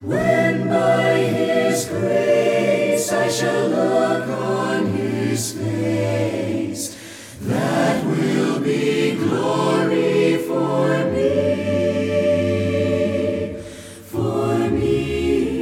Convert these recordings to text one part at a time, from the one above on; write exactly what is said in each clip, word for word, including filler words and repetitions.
When by His grace I shall look on His face, that will be glory for me, for me.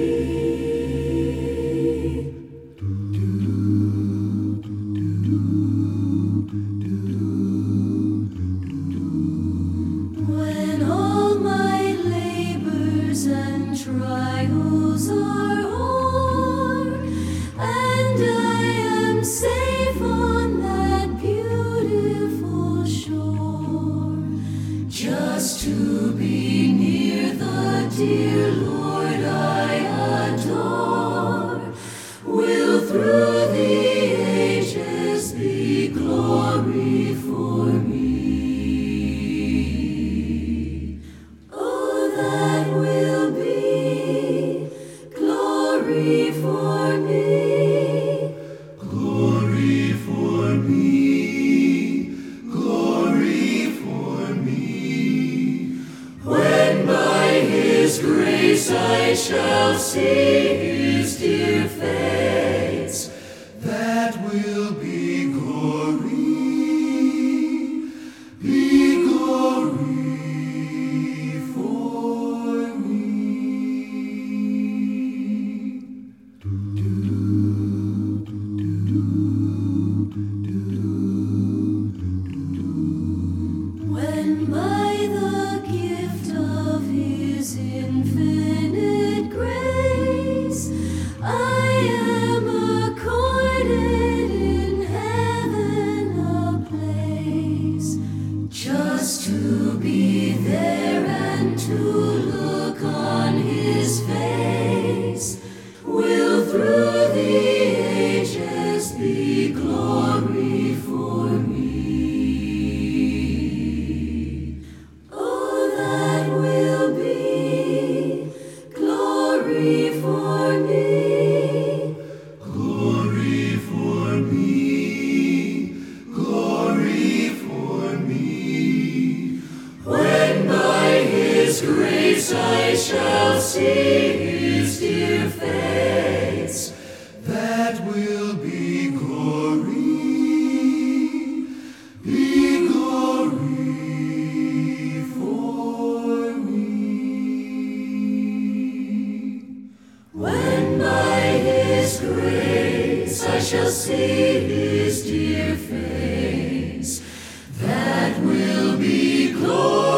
When all my labors and trials are o'er, and I am safe on that beautiful shore, just to be near the dear Lord I adore, will through the ages be glory for me. Oh, that will be glory for me, glory for me, glory for me. When by His grace I shall see His dear face, that will be glory, be glory for me. When by the gift of His infinite grace I am accorded in heaven a place, just to be there and to look on His face, will through the ages be glory for me. Oh, that will be glory for me, glory for me, glory for me. When by His grace I shall see His dear face, that will be glory, be glory for me. When by His grace I shall see His dear face, that will be glory.